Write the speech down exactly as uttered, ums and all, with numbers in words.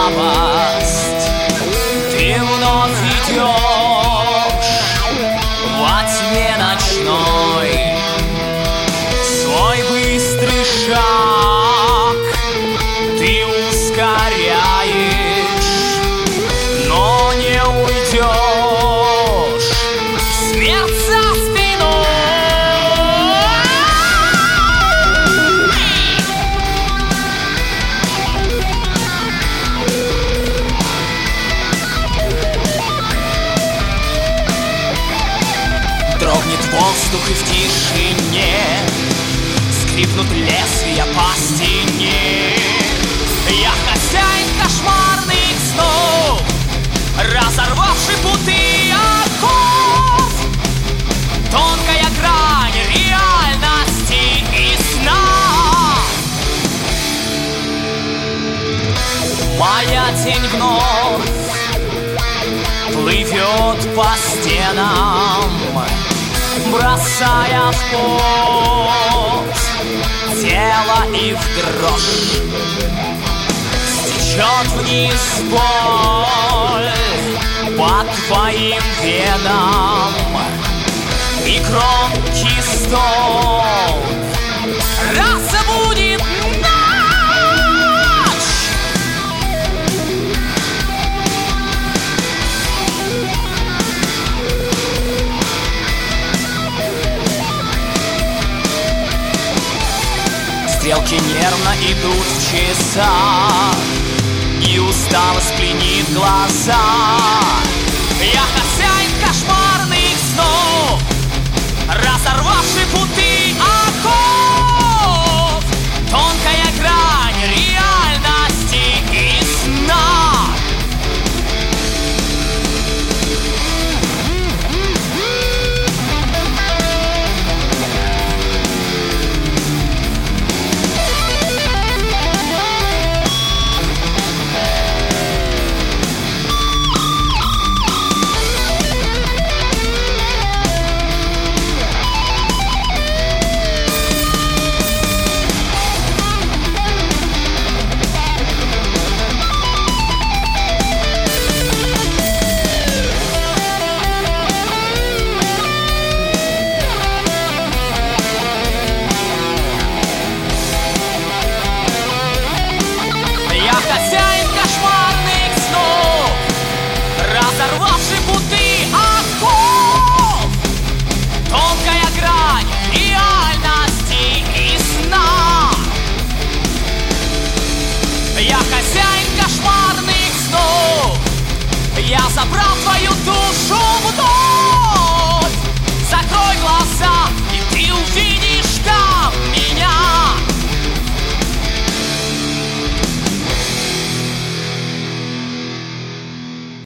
слабость. Ты вновь идешь во тьме ночной, свой быстрый шаг ты ускоряешь, но не уйдешь в смерть за спиной. Дрогнет воздух и в тишине скрипнут лезвия по стене. Я хозяин кошмарных снов, разорвавший путы оков. Тонкая грань реальности и сна. Моя тень вновь плывет по стенам, бросая в пот тело и в дрожь. Стечет вниз боль по твоим венам, и громкий стон разбудит ночь. Стрелки нервно идут в часах, и усталость пленит глаза. Я хозяин кошмарных снов, разорвавший путы оков. Тонкая грань реальности и сна. Хозяин кошмарных снов, разорвавший путы оков. Тонкая грань реальности и сна. Я хозяин кошмарных снов, я забрал твою душу в